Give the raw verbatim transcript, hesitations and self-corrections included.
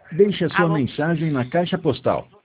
Deixe a sua Alô? mensagem na caixa postal